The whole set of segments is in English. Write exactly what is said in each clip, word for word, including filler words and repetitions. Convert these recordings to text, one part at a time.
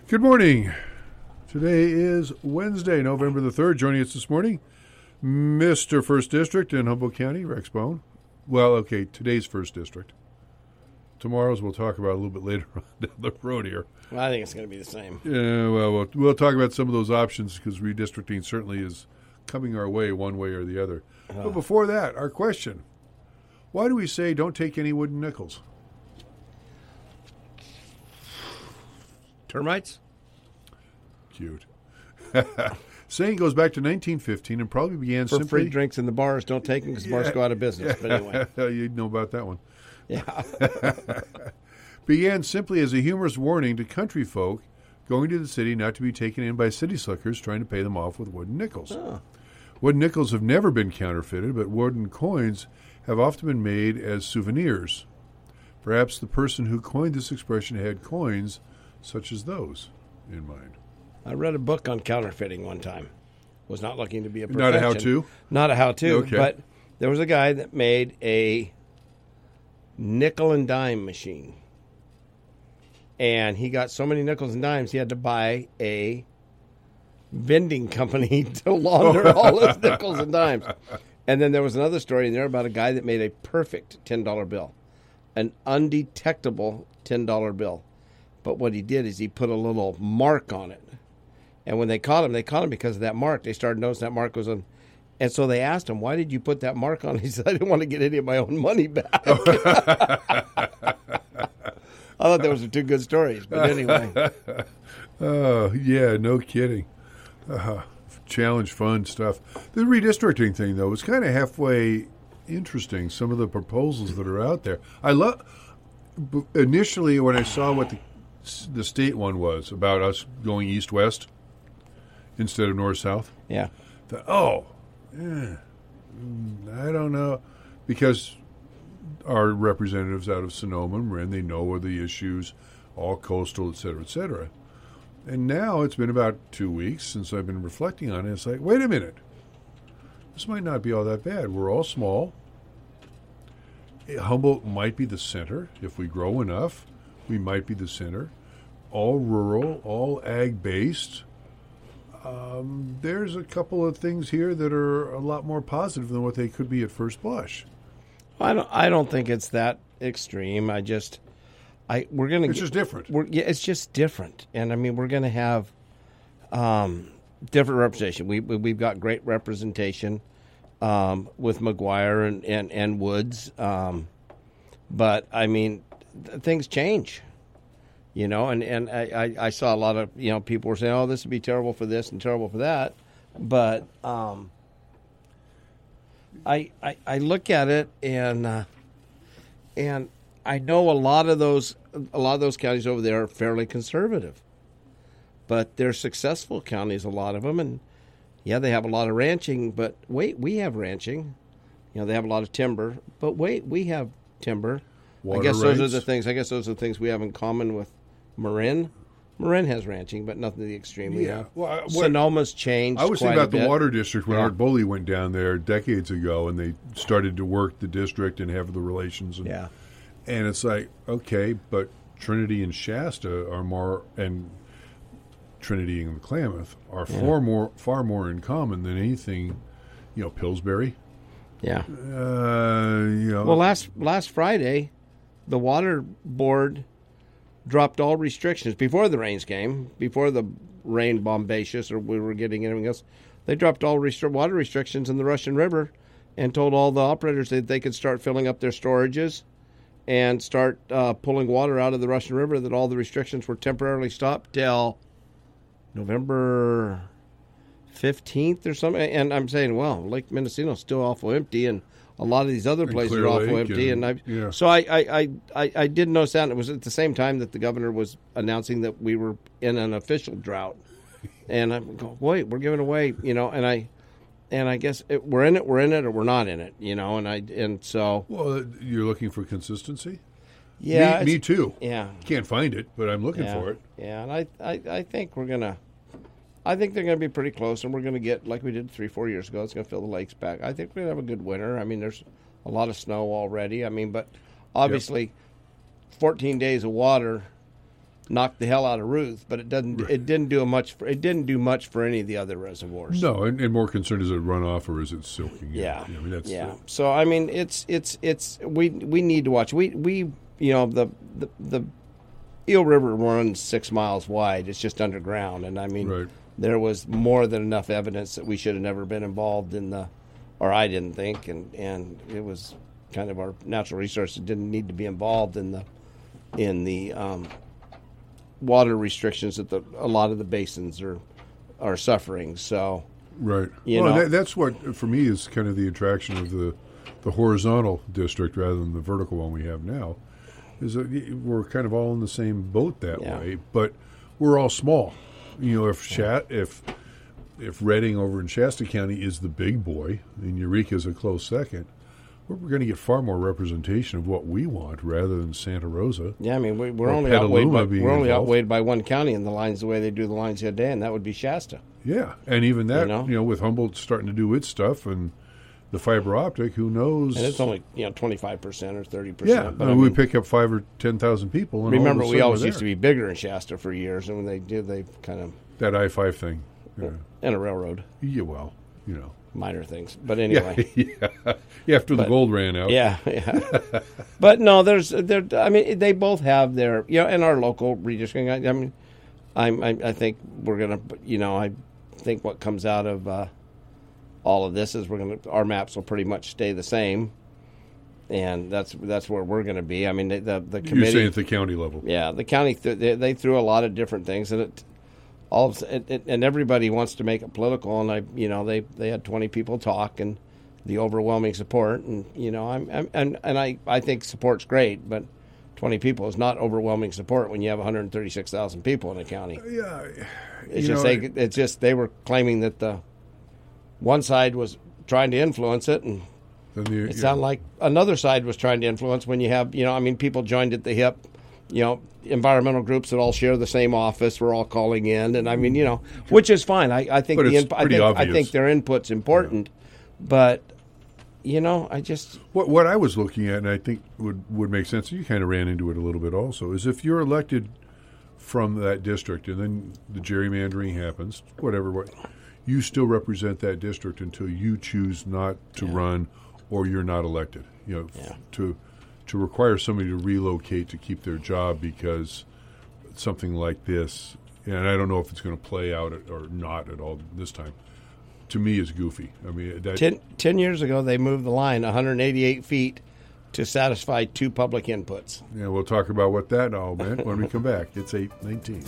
Good morning. Today is Wednesday, November the third. Joining us this morning, Mister First District in Humboldt County, Rex Bone. Well, okay, today's First District. Tomorrow's we'll talk about a little bit later on down the road here. Well, I think it's going to be the same. Yeah, well, we'll, we'll talk about some of those options because redistricting certainly is coming our way one way or the other. Uh. But before that, our question. Why do we say don't take any wooden nickels? Termites? Cute. Saying goes back to nineteen fifteen and probably began For simply... free drinks in the bars, don't take them because yeah, bars go out of business. Yeah, but anyway. You'd know about that one. Yeah. Began simply as a humorous warning to country folk going to the city not to be taken in by city slickers trying to pay them off with wooden nickels. Oh. Wooden nickels have never been counterfeited, but wooden coins have often been made as souvenirs. Perhaps the person who coined this expression had coins such as those in mind. I read a book on counterfeiting one time. Was not looking to be a profession. Not a how-to? Not a how-to, okay. But there was a guy that made a nickel and dime machine. And he got so many nickels and dimes, he had to buy a vending company to launder all his nickels and dimes. And then there was another story in there about a guy that made a perfect ten dollar bill, an undetectable ten dollar bill. But what he did is he put a little mark on it. And when they caught him, they caught him because of that mark. They started noticing that mark was on. And so they asked him, why did you put that mark on? He said, I didn't want to get any of my own money back. I thought those were two good stories. But anyway. Oh, yeah, no kidding. Uh, challenge fun stuff. The redistricting thing, though, was kind of halfway interesting, some of the proposals that are out there. I love, initially when I saw what the the state one was about us going east-west instead of north-south. Yeah. The, oh, eh, I don't know. Because our representatives out of Sonoma and Marin, they know where the issues, all coastal, et cetera, et cetera. And now it's been about two weeks since I've been reflecting on it. It's like, wait a minute. This might not be all that bad. We're all small. Humboldt might be the center. If we grow enough, we might be the center. All rural, all ag-based. Um, there's a couple of things here that are a lot more positive than what they could be at first blush. I don't. I don't think it's that extreme. I just, I we're gonna. It's get, just different. We're, yeah, it's just different, and I mean we're gonna have um, different representation. We, we we've got great representation um, with McGuire and and and Woods, um, but I mean th- things change. You know, and, and I, I, I saw a lot of, you know, people were saying, oh, this would be terrible for this and terrible for that. But um, I, I I look at it and uh, and I know a lot of those a lot of those counties over there are fairly conservative. But they're successful counties, a lot of them. And, yeah, they have a lot of ranching. But, wait, we have ranching. You know, they have a lot of timber. But, wait, we have timber. Water I guess those rights. are the things. I guess those are the things we have in common with Marin. Marin has ranching, but nothing to the extreme we Yeah. have. Well, I- what- Sonoma's changed. I was quite thinking a about the bit. water district when Yeah. Art Boley went down there decades ago, and they started to work the district and have the relations. And, Yeah. and it's like, okay, but Trinity and Shasta are more, and Trinity and Klamath are Yeah. far more far more in common than anything. You know, Pillsbury. Yeah. Uh, you know. Well, last last Friday, the water board dropped all restrictions before the rains came, before the rain bombacious or we were getting anything else. They dropped all restri- water restrictions in the Russian River and told all the operators that they could start filling up their storages and start uh, pulling water out of the Russian River, that all the restrictions were temporarily stopped till November fifteenth or something. And I'm saying, well, Lake Mendocino's still awful empty, and a lot of these other And places Clear are awful Lake empty. and- And, I, yeah. so I, I, I, I, I did notice that. And it was at the same time that the governor was announcing that we were in an official drought. And I'm going, wait, we're giving away, you know, and I, and I guess it, we're in it, we're in it, or we're not in it, you know, and I, and so. Well, you're looking for consistency? Yeah. Me, me too. Yeah. Can't find it, but I'm looking yeah, for it. Yeah, and I, I, I think we're going to, I think they're going to be pretty close, and we're going to get, like we did three, four years ago, it's going to fill the lakes back. I think we're going to have a good winter. I mean, there's a lot of snow already. I mean, but obviously, yep. fourteen days of water knocked the hell out of Ruth, but it doesn't. Right. It didn't do a much. For, it didn't do much for any of the other reservoirs. No, and, and more concerned is it runoff or is it silking? Yeah, I mean, that's yeah. The, so I mean, it's it's it's we we need to watch. We we you know the the the Eel River runs six miles wide. It's just underground, and I mean, right. there was more than enough evidence that we should have never been involved in the, or I didn't think, and and it was kind of our natural resources didn't need to be involved in the in the. Um, water restrictions that the, a lot of the basins are are suffering. So, right. You well, know, that, that's what for me is kind of the attraction of the the horizontal district rather than the vertical one we have now. Is that we're kind of all in the same boat that yeah. way, but we're all small. You know, if Shat, if if Redding over in Shasta County is the big boy and Eureka is a close second, we're going to get far more representation of what we want rather than Santa Rosa. Yeah, I mean, we, we're only outweighed by, we're only involved. outweighed by one county in the lines the way they do the lines today, and that would be Shasta. Yeah, and even that, you know, you know with Humboldt starting to do its stuff and the fiber optic, who knows? And it's only you know twenty five percent or thirty percent. Yeah, but I I mean, we mean, pick up five or ten thousand people. And remember, all of a we always we're used to be bigger in Shasta for years, and when they did, they kind of that I five thing, yeah. and a railroad. Yeah, well, you know. Minor things, but anyway. Yeah, yeah. yeah after but, the gold ran out. Yeah, yeah. But no, there's there. I mean, they both have their you know, and our local redistricting. I, I mean, I'm, I, I think we're gonna, you know, I think what comes out of uh, all of this is we're gonna our maps will pretty much stay the same, and that's that's where we're gonna be. I mean, the the, the committee. You're saying at the county level. Yeah, the county th- they, they threw a lot of different things, and it. All of, it, it, and everybody wants to make it political, and I, you know, they, they had twenty people talk, and the overwhelming support, and you know, I'm, I'm and and I, I think support's great, but twenty people is not overwhelming support when you have one hundred thirty-six thousand people in a county. Yeah, it's just know, they, it's just they were claiming that the one side was trying to influence it, and the, it sounded like another side was trying to influence. When you have, you know, I mean, people joined at the hip. You know, environmental groups that all share the same office. We're all calling in, and I mean, you know, which is fine. I, I think but the it's inp- I pretty think obvious. I think their input's important, yeah. But you know, I just what what I was looking at, and I think would would make sense. You kind of ran into it a little bit, also, is if you're elected from that district, and then the gerrymandering happens, whatever, what you still represent that district until you choose not to yeah. run, or you're not elected. You know, yeah. to. To require somebody to relocate to keep their job because something like this, and I don't know if it's going to play out or not at all this time, to me is goofy. I mean, that, ten, ten years ago they moved the line one hundred eighty-eight feet to satisfy two public inputs. Yeah, we'll talk about what that all meant when we come back. It's eight nineteen.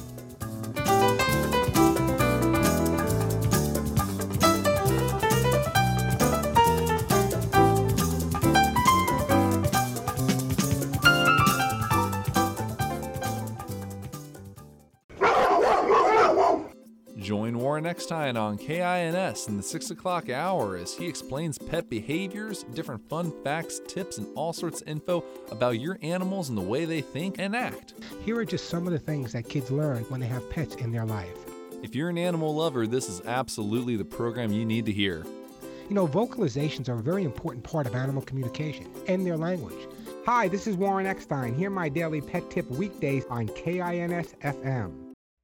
Join Warren Eckstein on K I N S in the six o'clock hour as he explains pet behaviors, different fun facts, tips, and all sorts of info about your animals and the way they think and act. Here are just some of the things that kids learn when they have pets in their life. If you're an animal lover, this is absolutely the program you need to hear. You know, vocalizations are a very important part of animal communication and their language. Hi, this is Warren Eckstein. Hear my daily pet tip weekdays on K I N S F M.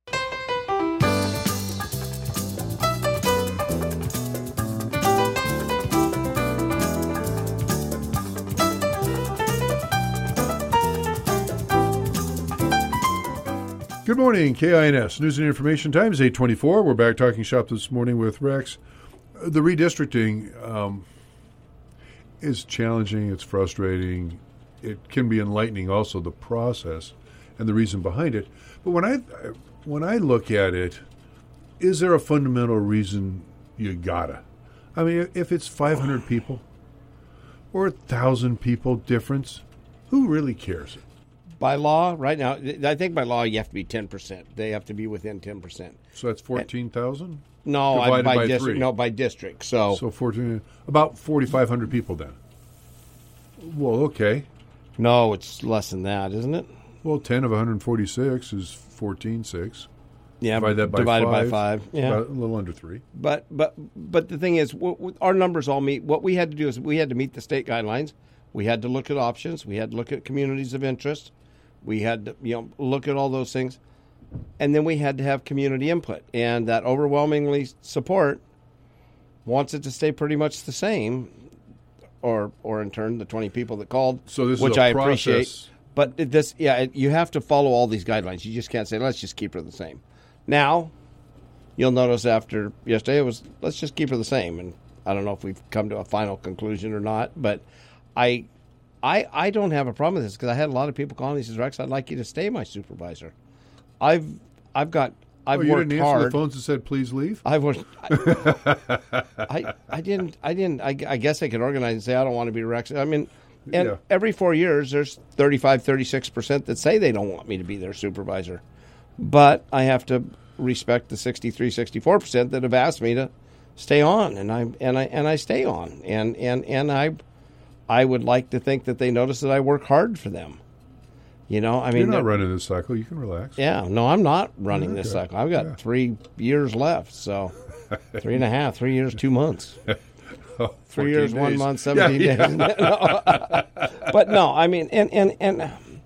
Good morning, K I N S News and Information Times, eight twenty-four. We're back talking shop this morning with Rex. The redistricting um, is challenging. It's frustrating. It can be enlightening also, the process and the reason behind it. But when I when I look at it, is there a fundamental reason you gotta? I mean, if it's five hundred people or one thousand people difference, who really cares? By law, right now, I think by law you have to be ten percent. They have to be within ten percent. So that's fourteen thousand? No, I, by, by district. three. No, by district. So, so fourteen, about forty-five hundred people then. Well, okay. No, it's less than that, isn't it? Well, ten of one hundred forty-six is fourteen six. Yeah, Divide that by divided five, by five. Yeah, about a little under three. But but but the thing is, w- w- our numbers all meet. What we had to do is we had to meet the state guidelines. We had to look at options. We had to look at communities of interest. We had to, you know, look at all those things. And then we had to have community input. And that overwhelmingly support wants it to stay pretty much the same, or or in turn, the twenty people that called, So this which is a I process. appreciate. But it, this, yeah, it, you have to follow all these guidelines. You just can't say, let's just keep her the same. Now, you'll notice after yesterday, it was, let's just keep her the same. And I don't know if we've come to a final conclusion or not, but I I, I don't have a problem with this because I had a lot of people calling. He says, Rex, I'd like you to stay my supervisor. I've I've got, I've oh, you worked didn't answer hard. the phones and said, please leave? I've worked. I, I, I didn't. I didn't. I, I guess I could organize and say I don't want to be Rex. I mean, and Yeah. every four years, there's thirty-five, thirty-six percent that say they don't want me to be their supervisor. But I have to respect the sixty-three, sixty-four percent that have asked me to stay on, and I and I and I stay on, and and and I, I would like to think that they notice that I work hard for them. You know, I mean, You're not they're- running this cycle. You can relax. yeah, no, I'm not running this Okay. cycle. I've got Yeah. three years left, so three and a half, three years, two months, Oh, three fourteen years, one days. month, Yeah, seventeen yeah. days. No. But no, I mean, and and and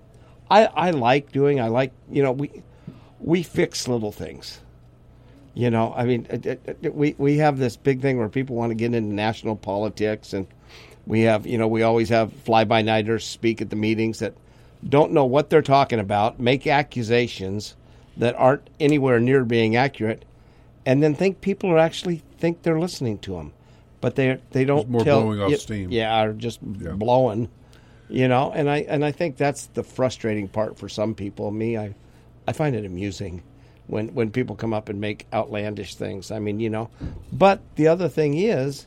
I I like doing. I like you know we we fix little things. You know, I mean, it, it, it, we we have this big thing where people want to get into national politics, and we have you know we always have fly-by-nighters speak at the meetings that don't know what they're talking about, make accusations that aren't anywhere near being accurate, and then think people are actually think they're listening to them, but they they don't It's more tell, blowing off yeah, steam. Yeah, or just Yeah. blowing, you know. And I and I think that's the frustrating part for some people. Me, I I find it amusing when when people come up and make outlandish things. I mean, you know. But the other thing is,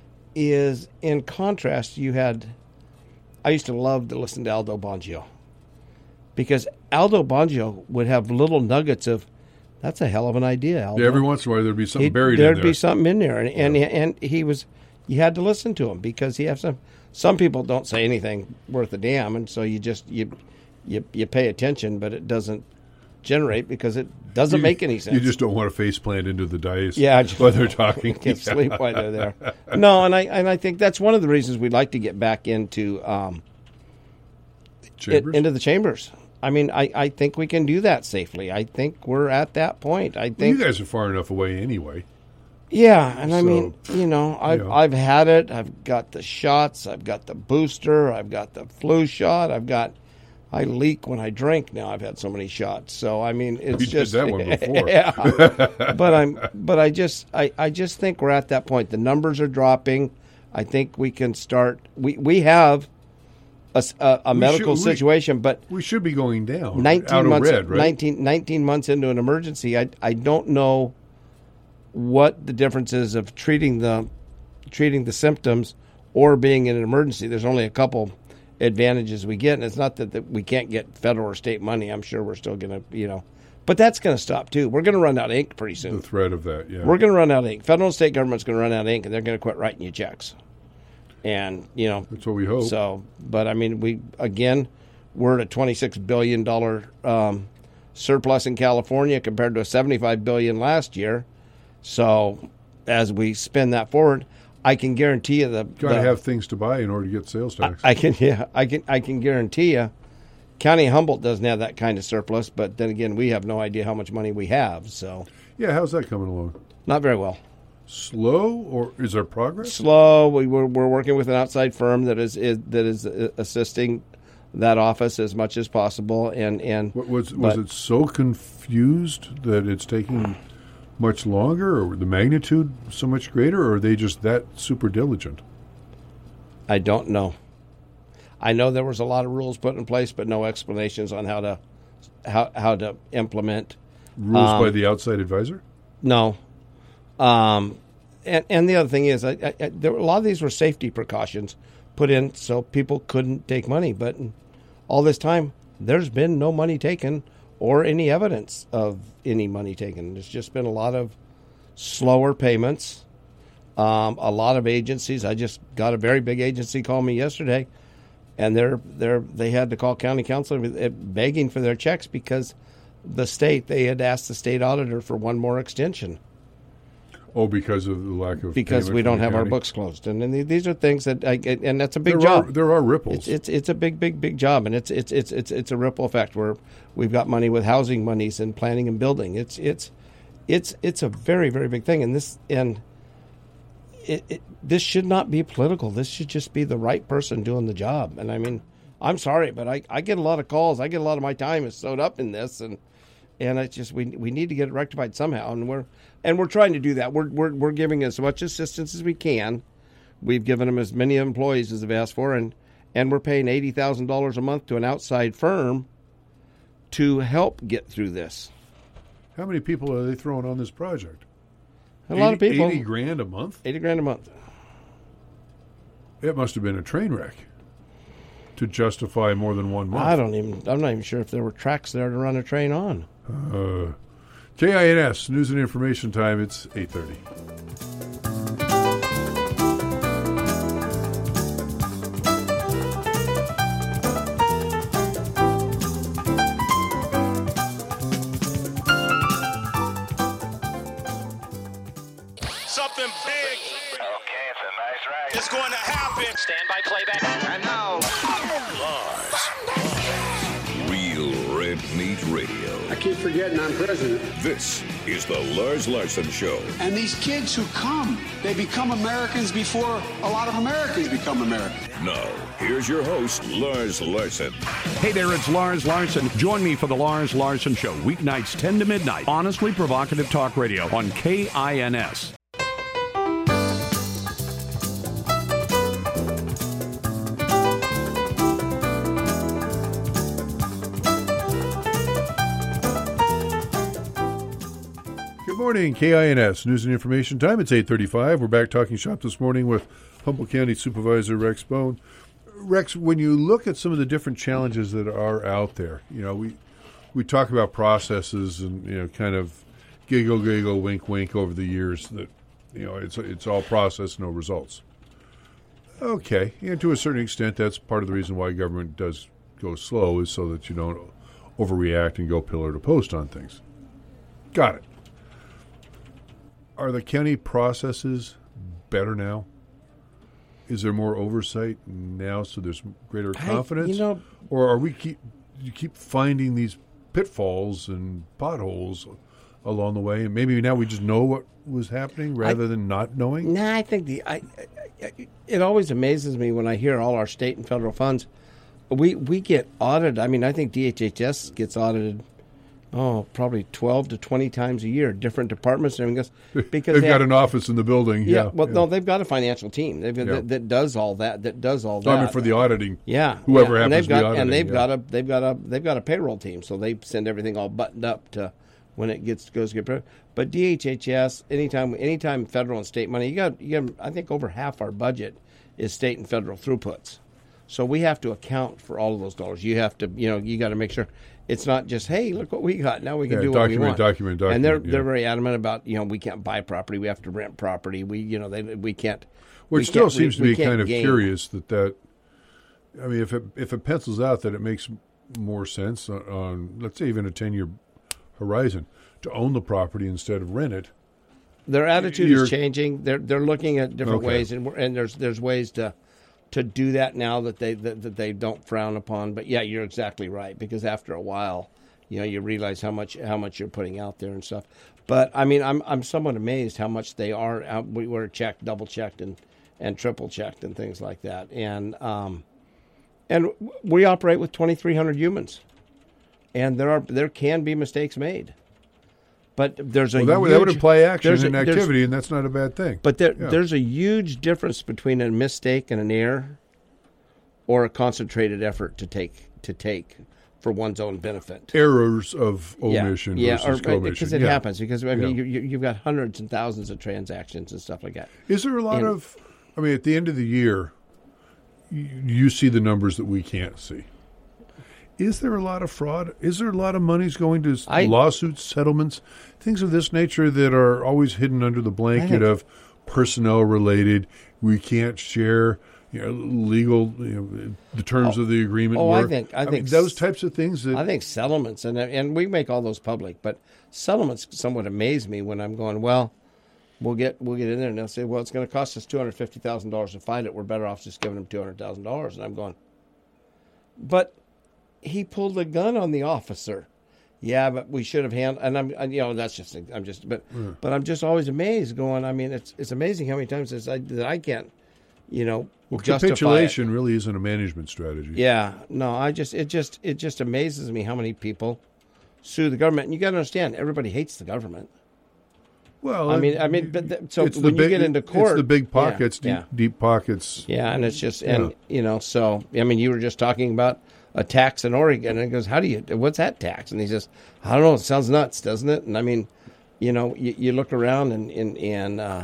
is in contrast, you had. I used to love to listen to Aldo Bongio. Because Aldo Bongio would have little nuggets of, that's a hell of an idea, Aldo. Yeah, every once in a while there'd be something He'd- buried there'd in there. be something in there, and and, and he was, you had to listen to him because he has some. Some people don't say anything worth a damn, and so you just you you you pay attention, but it doesn't generate because it doesn't You- make any sense. You just don't want to face plant into the dice Yeah, I just- while they're talking. can't sleep while they're there. No, and I and I think that's one of the reasons we'd like to get back into um, it, Chambers? into the chambers. I mean, I, I think we can do that safely. I think we're at that point. I Well, think, you guys are far enough away anyway. yeah, and I So, mean, you know, I've yeah. I've had it. I've got the shots. I've got the booster. I've got the flu shot. I've got. I leak when I drink now. I've had so many shots. So I mean, it's You did just that one before. yeah. But I'm. But I just. I, I just think we're at that point. The numbers are dropping. I think we can start. We we have a, s- a- a We medical should- we- situation, but We should be going down. nineteen out of months. red, right? nineteen, nineteen months into an emergency. I I don't know what the difference is of treating the treating the symptoms or being in an emergency. There's only a couple advantages we get, and it's not that, that we can't get federal or state money. I'm sure we're still going to, you know, but that's going to stop too. We're going to run out of ink pretty soon. The threat of that, yeah. We're going to run out of ink. Federal and state government's going to run out of ink, and they're going to quit writing you checks. And you know, That's what we hope. so, but I mean, we again, we're at a twenty-six billion dollar um, surplus in California compared to a seventy-five billion last year. So, as we spin that forward, I can guarantee you the Got to the- have things to buy in order to get sales tax. I can yeah, I can I can guarantee you, County of Humboldt doesn't have that kind of surplus. But then again, we have no idea how much money we have. So, yeah, how's that coming along? not very well. Slow, or is there progress? Slow. We we're, we're working with an outside firm that is, is that is uh, assisting that office as much as possible. And and What, was was but- it so confused that it's taking much longer, or the magnitude so much greater, or are they just that super diligent? I don't know. I know there was a lot of rules put in place, but no explanations on how to how how to implement. Rules Um, by the outside advisor? No. Um, and, and the other thing is, I, I, I, there were, a lot of these were safety precautions put in so people couldn't take money. But all this time, there's been no money taken or any evidence of any money taken. There's just been a lot of slower payments. Um, a lot of agencies. I just got a very big agency call me yesterday, and they're they're they had to call county council begging for their checks because the state they had asked the state auditor for one more extension. Oh, because of the lack of because payment we from don't the have our county? books closed, and, and these are things that I, and that's a big There job. Are, there are ripples. It's, it's it's a big big big job, and it's it's it's it's it's a ripple effect where we've got money with housing monies and planning and building. It's it's it's it's a very very big thing, and this and it, it this should not be political. This should just be the right person doing the job. And I mean, I'm sorry, but I, I get a lot of calls. I get a lot of my time is sewed up in this, and and it's just we we need to get it rectified somehow, and we're and we're trying to do that. We're we're we're giving as much assistance as we can. We've given them as many employees as they've asked for, and and we're paying eighty thousand dollars a month to an outside firm to help get through this. How many people are they throwing on this project? A lot of people. Eighty grand a month. Eighty grand a month. It must have been a train wreck to justify more than one month. I don't even. I'm not even sure if there were tracks there to run a train on. Uh, K I N S News and Information Time. It's eight thirty. Something big. Okay, it's a nice ride. It's going to happen. Stand by playback. And now, Real Red Meat Radio. I keep forgetting I'm president. This is the Lars Larson Show. And these kids who come, they become Americans before a lot of Americans become Americans. Now, here's your host, Lars Larson. Hey there, it's Lars Larson. Join me for the Lars Larson Show, weeknights ten to midnight. Honestly provocative talk radio on K I N S. Good morning, K I N S News and Information Time. It's eight thirty-five. We're back talking shop this morning with Humboldt County Supervisor Rex Bone. Rex, when you look at some of the different challenges that are out there, you know, we we talk about processes and, you know, kind of giggle, giggle, wink, wink over the years that, you know, it's it's all process, no results. Okay, and to a certain extent, that's part of the reason why government does go slow is so that you don't overreact and go pillar to post on things. Got it. Are the county processes better now? Is there more oversight now, so there's greater confidence? I, you know, or are we keep you keep finding these pitfalls and potholes along the way, and maybe now we just know what was happening rather I, than not knowing? Nah, I think the I, I, it always amazes me when I hear all our state and federal funds. We we get audited. I mean, I think D H H S gets audited. Oh, probably twelve to twenty times a year, different departments and everything else. Because they've they got have, an office in the building. Yeah, yeah well, yeah. no, they've got a financial team they've, yeah. that, that does all that. That does all that. I mean, for the auditing. Yeah, whoever yeah. happens and they've to got, be auditing. and they've yeah. got a they've got a they've got a payroll team, so they send everything all buttoned up to when it gets goes to get. But D H H S, anytime anytime federal and state money, you got you got I think over half our budget is state and federal throughputs. So we have to account for all of those dollars. You have to, you know, you got to make sure it's not just, hey, look what we got. Now we can yeah, do document, what we want. Document, document, and they're yeah. they're very adamant about, you know, we can't buy property. We have to rent property. We, you know, they we can't. Which we still can't, seems we, to be we kind of gain. curious that that. I mean, if it if it pencils out that it makes more sense on, on let's say even a ten year horizon to own the property instead of rent it. Their attitude You're, is changing. They're they're looking at different okay. ways, and we're, and there's there's ways to to do that now that they that, that they don't frown upon. But yeah, you're exactly right, because after a while, you know, you realize how much how much you're putting out there and stuff. But I mean, I'm I'm somewhat amazed how much they are. How we were checked, double checked, and and triple checked, and things like that. And um, and we operate with twenty-three hundred humans, and there are there can be mistakes made. But there's a well, that, huge, would, that would imply action and a, activity, and that's not a bad thing. But there, yeah. there's a huge difference between a mistake and an error, or a concentrated effort to take to take for one's own benefit. Errors of omission yeah, versus yeah, commission. because it yeah. happens. Because I mean, yeah. you, you, you've got hundreds and thousands of transactions and stuff like that. Is there a lot and, of? I mean, at the end of the year, you, you see the numbers that we can't see. Is there a lot of fraud? Is there a lot of monies going to I, lawsuits, settlements, things of this nature that are always hidden under the blanket think, of personnel related? We can't share, you know, legal, you know, the terms oh, of the agreement. Oh, work. I think I, I think mean, those types of things. That, I think settlements, and and we make all those public, but settlements somewhat amaze me when I'm going, well, we'll get we'll get in there and they'll say, well, it's going to cost us two hundred fifty thousand dollars to find it. We're better off just giving them two hundred thousand dollars. And I'm going, but he pulled a gun on the officer. Yeah, but we should have handled, and I'm, and, you know, that's just, I'm just, but, Mm. but I'm just always amazed going, I mean, it's it's amazing how many times it's, I, that I can't, you know, Well, justify it. capitulation really isn't a management strategy. Yeah, no, I just, it just, it just amazes me how many people sue the government. And you got to understand, everybody hates the government. Well, I mean, I mean, but th- so it's when the you big, get into court, it's the big yeah, pockets, deep, yeah. deep pockets. Yeah, and it's just, and, Yeah. you know, so, I mean, you were just talking about a tax in Oregon, and he goes, how do you, what's that tax? And he says, I don't know, it sounds nuts, doesn't it? And I mean, you know, you, you look around and, and, and uh,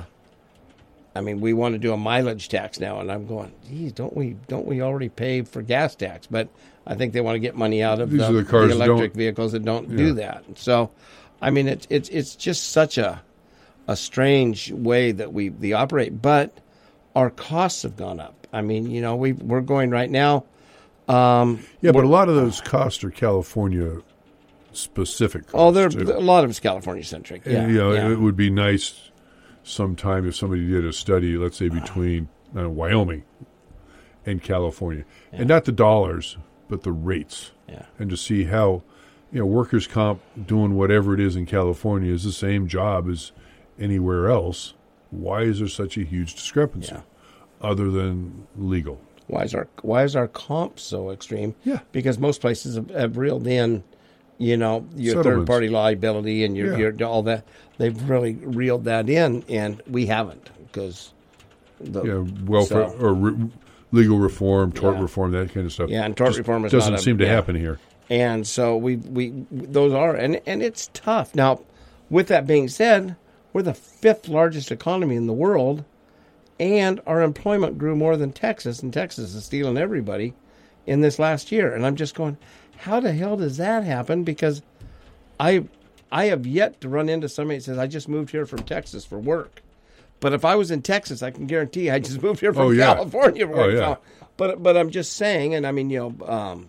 I mean, we want to do a mileage tax now, and I'm going, geez, don't we, don't we already pay for gas tax? But I think they want to get money out of These the, are the cars the that electric don't- vehicles that don't Yeah. do that. So, I mean, it's, it's, it's just such a, a strange way that we, we operate, but our costs have gone up. I mean, you know, we we're going right now. Um, Yeah, but a lot of those costs are California specific. oh, there costs, too. a lot of it's California centric. Yeah, And, you know, yeah. it would be nice sometime if somebody did a study, let's say between uh, Wyoming and California, and not the dollars, but the rates, Yeah. and to see how, you know, workers' comp doing whatever it is in California is the same job as anywhere else. Why is there such a huge discrepancy, Yeah. other than legal? Why is our why is our comp so extreme? Yeah. Because most places have, have reeled in, you know, your Settlements. third party liability and your, Yeah. your all that. They've really reeled that in, and we haven't because the You know, welfare so- or re- legal reform, tort Yeah. reform, that kind of stuff. Yeah, and tort Just reform is doesn't not a- seem to yeah. happen here. And so we we those are and and it's tough. Now, with that being said, we're the fifth largest economy in the world, and our employment grew more than Texas, and Texas is stealing everybody in this last year. And I'm just going, how the hell does that happen? Because I I have yet to run into somebody that says I just moved here from Texas for work. But if I was in Texas, I can guarantee I just moved here from Oh, yeah. California for Oh, work. yeah. So, but but I'm just saying, and I mean, you know. Um,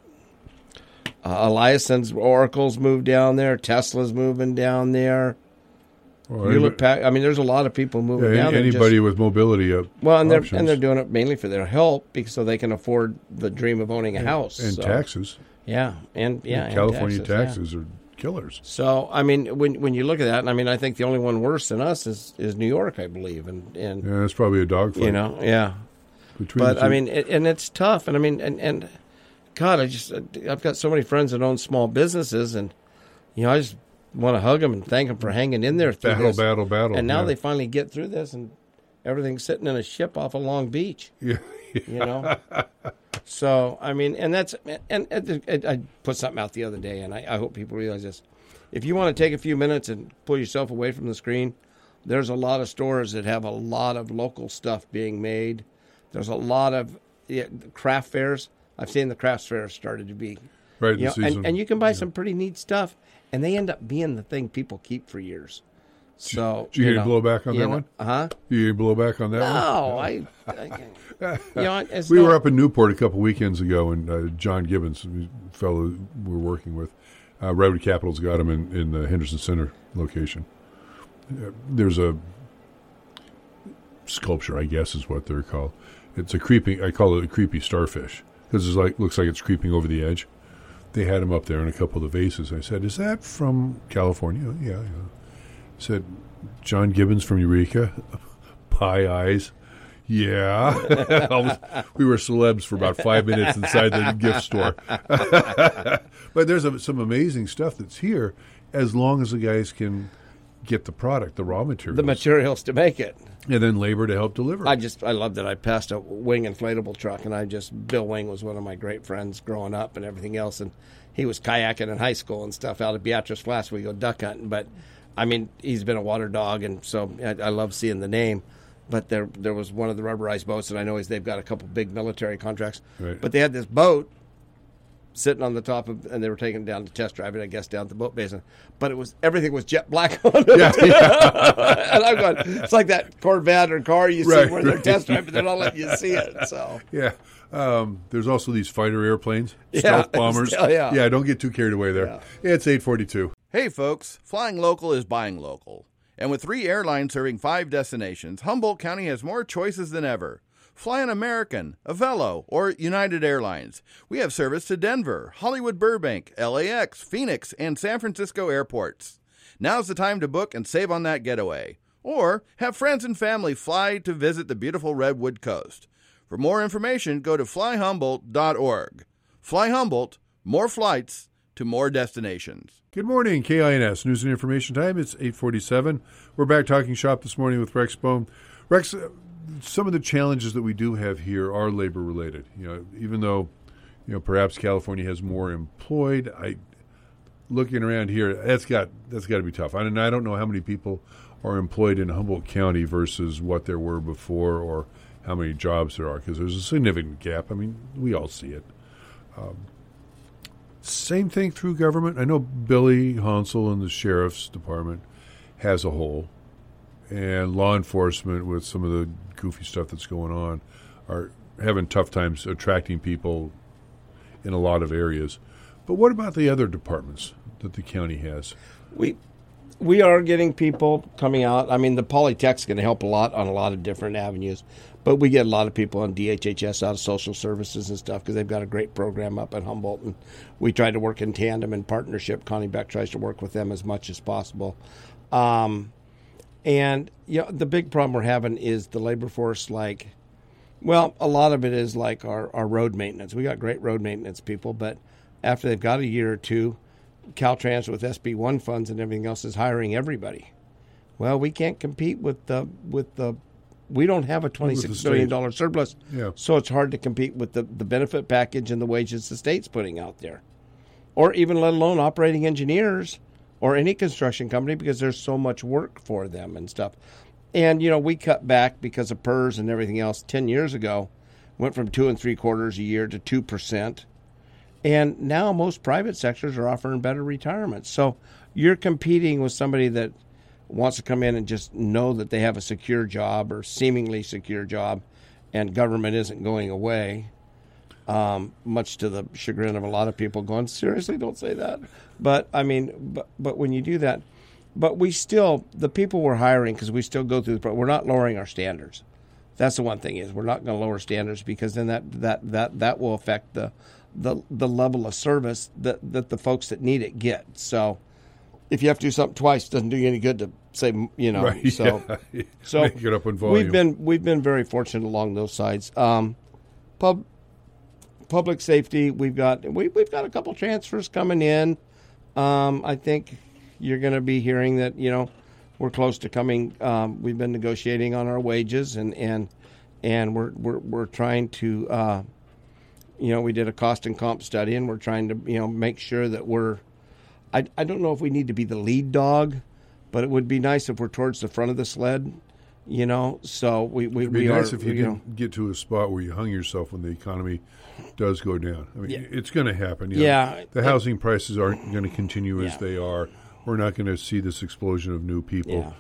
Uh, Eliason's Oracle's moved down there. Tesla's moving down there. Well, You look, anybody, pa- I mean, there's a lot of people moving yeah, down there. anybody just- with mobility uh, well, and they're options and they're doing it mainly for their help because so they can afford the dream of owning a house and so, taxes. Yeah, and yeah, and California taxes, yeah. taxes are killers. So I mean, when when you look at that, and I mean, I think the only one worse than us is, is New York, I believe, and and Yeah, that's probably a dogfight. you know, yeah. between But the two. I mean, it, and it's tough, and I mean, and and God, I just I've got so many friends that own small businesses, and you know, I just want to hug them and thank them for hanging in there through Battle, this. battle, battle, And now yeah. they finally get through this, and everything's sitting in a ship off of Long Beach. yeah, You know. So I mean, and that's and, and, and I put something out the other day, and I, I hope people realize this. If you want to take a few minutes and pull yourself away from the screen, there's a lot of stores that have a lot of local stuff being made. There's a lot of yeah, craft fairs. I've seen the craft fairs started to be, right. you The know, season. and, and you can buy some pretty neat stuff, and they end up being the thing people keep for years. So Did you get know, any blowback on you that know, one? Uh-huh. You get any blowback on that No, one? I, I you know, it's We no- were up in Newport a couple weekends ago, and uh, John Gibbons, a fellow we're working with, uh, Redwood Capital's got him in, in the Henderson Center location. Uh, there's a sculpture, I guess is what they're called. It's a creeping, I call it a creepy starfish, because it like, looks like it's creeping over the edge. They had him up there in a couple of the vases. I said, is that from California? Yeah, yeah. I said, John Gibbons from Eureka? Pie eyes. Yeah. We were celebs for about five minutes inside the gift store. But there's a, some amazing stuff that's here as long as the guys can get the product, the raw materials. the materials to make it. And then labor to help deliver. I just, I love that I passed a Wing inflatable truck, and I just, Bill Wing was one of my great friends growing up and everything else, and he was kayaking in high school and stuff out of Beatrice Flats. We go duck hunting, but I mean, he's been a water dog, and so I, I love seeing the name. But there, there was one of the rubberized boats, and I know he's, they've got a couple big military contracts. Right. But they had this boat sitting on the top of, and they were taking it down to test drive it, I guess, down at the boat basin. But it was everything was jet black on it. Yeah, yeah. And I'm going, it's like that Corvette or car you Right, see where they're right. test driving, but they're not letting you see it. So Yeah. Um, there's also these fighter airplanes, Yeah, stealth bombers. still- yeah. yeah, don't get too carried away there. Yeah. It's eight forty-two. Hey folks, flying local is buying local. And with three airlines serving five destinations, Humboldt County has more choices than ever. Fly an American, Avelo, or United Airlines. We have service to Denver, Hollywood Burbank, L A X, Phoenix, and San Francisco airports. Now's the time to book and save on that getaway. Or have friends and family fly to visit the beautiful Redwood Coast. For more information, go to fly humboldt dot org. Fly Humboldt, more flights to more destinations. Good morning, K I N S News and Information Time. It's eight forty-seven. We're back talking shop this morning with Rex Bohm. Rex, uh, some of the challenges that we do have here are labor-related. You know, even though, you know, perhaps California has more employed, I looking around here, that's got that's got to be tough. I, and I don't know how many people are employed in Humboldt County versus what there were before, or how many jobs there are, because there's a significant gap. I mean, we all see it. Um, same thing through government. I know Billy Hansel in the Sheriff's Department has a hole, and law enforcement, with some of the goofy stuff that's going on, are having tough times attracting people in a lot of areas. But what about the other departments that the county has? We we are getting people coming out. I mean, the Polytech's going to help a lot on a lot of different avenues. But we get a lot of people on D H H S out of social services and stuff because they've got a great program up at Humboldt. And we try to work in tandem and partnership. Connie Beck tries to work with them as much as possible. Um, and you know, the big problem we're having is the labor force. Like, well, a lot of it is like our, our road maintenance. We got great road maintenance people, but after they've got a year or two, Caltrans with S B one funds and everything else is hiring everybody. Well, we can't compete with the with the. We don't have a twenty-six billion dollars surplus, yeah. So it's hard to compete with the, the benefit package and the wages the state's putting out there. Or even let alone operating engineers or any construction company, because there's so much work for them and stuff. And, you know, we cut back because of P E R S and everything else ten years ago, went from two and three quarters a year to two percent. And now most private sectors are offering better retirements. So you're competing with somebody that wants to come in and just know that they have a secure job or seemingly secure job, and government isn't going away, um, much to the chagrin of a lot of people going, seriously, don't say that. But, I mean, but, but when you do that, but we still, the people we're hiring, because we still go through the, we're not lowering our standards. That's the one thing is we're not going to lower standards, because then that, that, that, that will affect the, the, the level of service that, that the folks that need it get. So if you have to do something twice, it doesn't do you any good to say, you know. Right, so, yeah. so Make it up in volume. we've been we've been very fortunate along those sides. Um, pub, public safety, we've got we we've got a couple transfers coming in. Um, I think you're going to be hearing that, you know, we're close to coming. Um, we've been negotiating on our wages, and and and we're we're we're trying to. Uh, you know, we did a cost and comp study, and we're trying to, you know, make sure that we're. I, I don't know if we need to be the lead dog, but it would be nice if we're towards the front of the sled, you know. So we we, It'd be we nice are, if you, you can know, get to a spot where you hung yourself when the economy does go down. I mean, Yeah. it's going to happen. You Yeah. know, the housing prices aren't going to continue as Yeah. they are. We're not going to see this explosion of new people Yeah.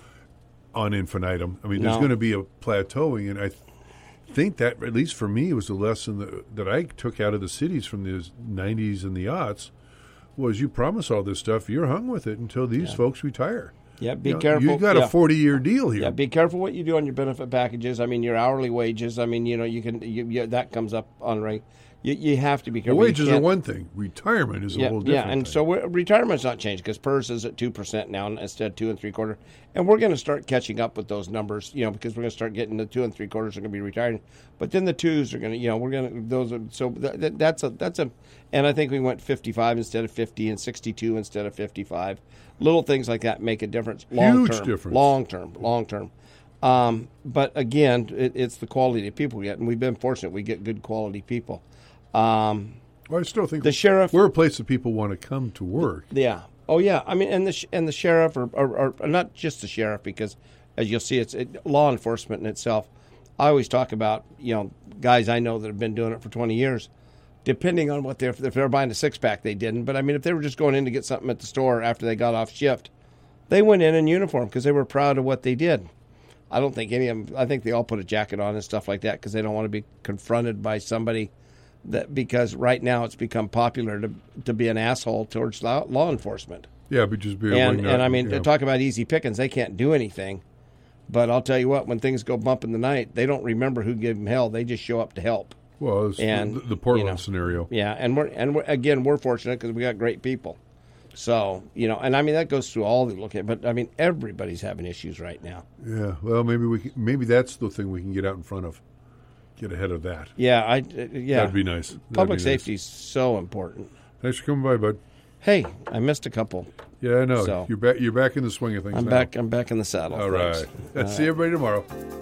on infinitum. I mean, there's No. going to be a plateauing, and I th- think that, at least for me, was a lesson that, that I took out of the cities from the nineties and the aughts. Was you promise all this stuff, you're hung with it until these Yeah. folks retire. Yeah, be You know, careful. You've got yeah. a forty-year deal here. Yeah, be careful what you do on your benefit packages. I mean, your hourly wages. I mean, you know, you can you, you, that comes up on rate. You, you have to be The careful. You wages are can't- one thing. Retirement is a yeah, whole different yeah, and thing. so we're, retirement's not changed because P E R S is at two percent now instead of two and three quarter, and we're going to start catching up with those numbers, you know, because we're going to start getting the two and three quarters are going to be retired, but then the twos are going to, you know, we're going to those are so that, that, that's a that's a, and I think we went fifty-five instead of fifty and sixty-two instead of fifty-five. Little things like that make a difference. Long Huge term, difference. Long term, long term. Um, but again, it, it's the quality of people we get, and we've been fortunate. We get good quality people. Um, well, I still think the sheriff. we're a place that people want to come to work. Yeah. Oh, yeah. I mean, and the sh- and the sheriff, or, or, or not just the sheriff, because as you'll see, it's it, law enforcement in itself. I always talk about, you know, guys I know that have been doing it for twenty years. Depending on what they're, if they're buying a six pack, they didn't. But I mean, if they were just going in to get something at the store after they got off shift, they went in in uniform because they were proud of what they did. I don't think any of them. I think they all put a jacket on and stuff like that because they don't want to be confronted by somebody. That because right now it's become popular to to be an asshole towards law, law enforcement. Yeah, but just be and willing and not- I mean, yeah. talk about easy pickings. They can't do anything. But I'll tell you what, when things go bump in the night, they don't remember who gave them hell. They just show up to help. Well, it's and the, the Portland you know, scenario. Yeah, and we're and we're, again, we're fortunate because we got great people. So you know, and I mean that goes through all the look at. But I mean, everybody's having issues right now. Yeah. Well, maybe we can, maybe that's the thing we can get out in front of, get ahead of that. Yeah, I uh, yeah, That'd be nice. That'd Public be safety nice. is so important. Thanks for coming by, bud. Hey, I missed a couple. Yeah, I know. So, you're back. You're back in the swing of things. I'm now. back. I'm back in the saddle. All right. Thanks. Let's All see right. everybody tomorrow.